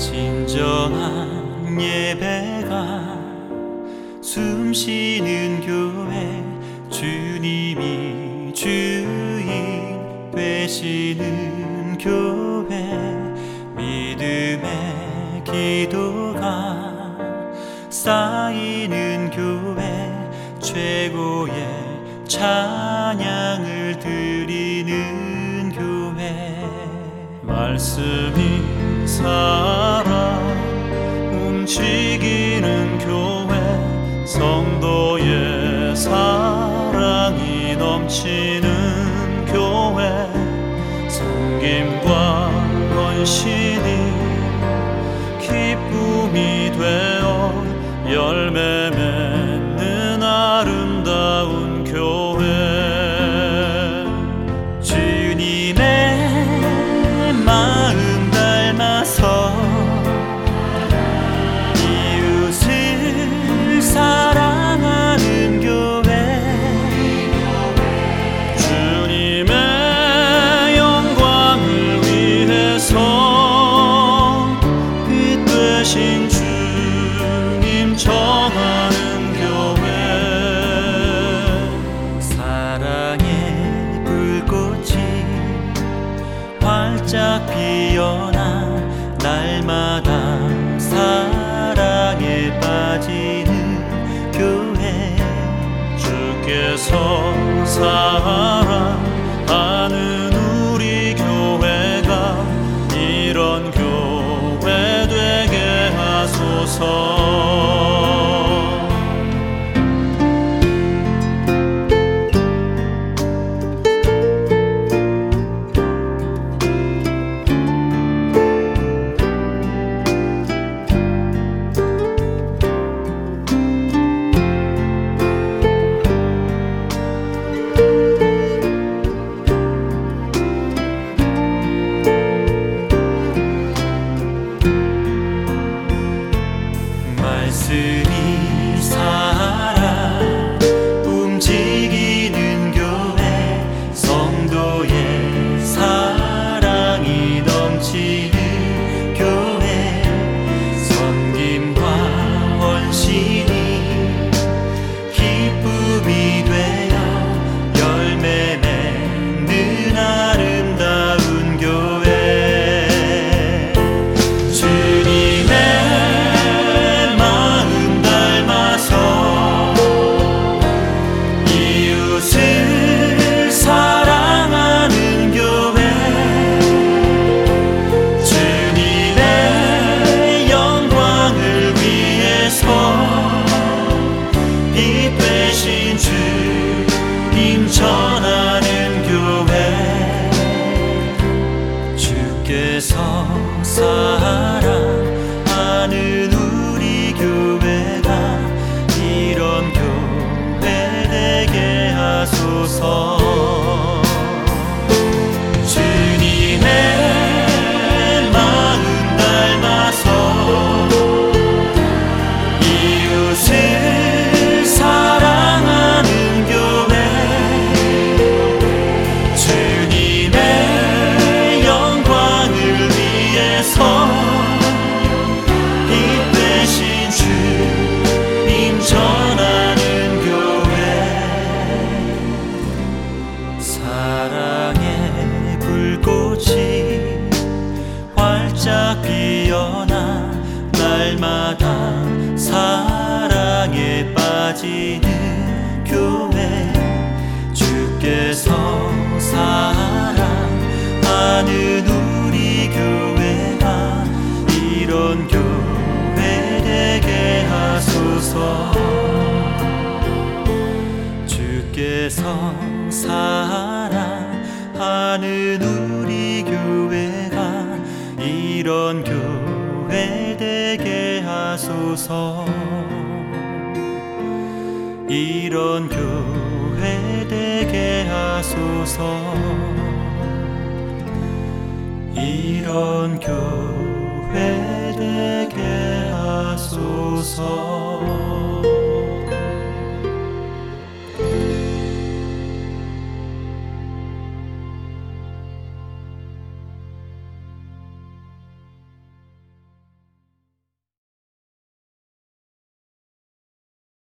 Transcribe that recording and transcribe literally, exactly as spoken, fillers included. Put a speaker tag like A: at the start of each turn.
A: 진정한 예배가 숨쉬는 교회, 주님이 주인 되시는 교회, 믿음의 기도가 쌓이는 교회, 최고의 찬양을 드리는 교회. 말씀이 살아 움직이는 교회, 성도의 사랑이 넘치는 교회, 섬김과 헌신이 기쁨이 되어 열매 맺는 아름다운 교회. 주님의 마음 닮아서 이웃을 사랑하는 교회, 주님의 영광을 위해서 빛 되신 주님 정하는 교회. 사랑의 불꽃이 활짝 피어나 날마다 사랑에 빠지는 교회, 주께서 사랑하는 우리 교회가 이런 교회 되게 하소서. 말씀이 살아 움직이는 교회, 성도의 사랑이 넘치는 교회, 섬김과 헌신이 기쁨이 되어 열매 맺는 아름다운 교회. 주님의 이웃을 사랑하는 교회, 주님의 영광을 위해서 빛 되신 주님 전하는 교회, 주께서 사랑하는 우리 교회가 이런 교회 되게 하소서. 주님의 마음 닮아서 이웃을 사랑하는 교회, 주님의 영광을 위해서 빛 되신 주님 전하는 교회. 사랑의 불꽃이 활짝 피어나 날마다 사랑에 빠지는 교회, 주께서 사랑하는 우리 교회가 이런 교회 되게 하소서. 주께서 사랑하는 우리 교회가 이런 교회 되게 하소서. 이런 교회 되게 하소서. 이런 교회 되게 하소서.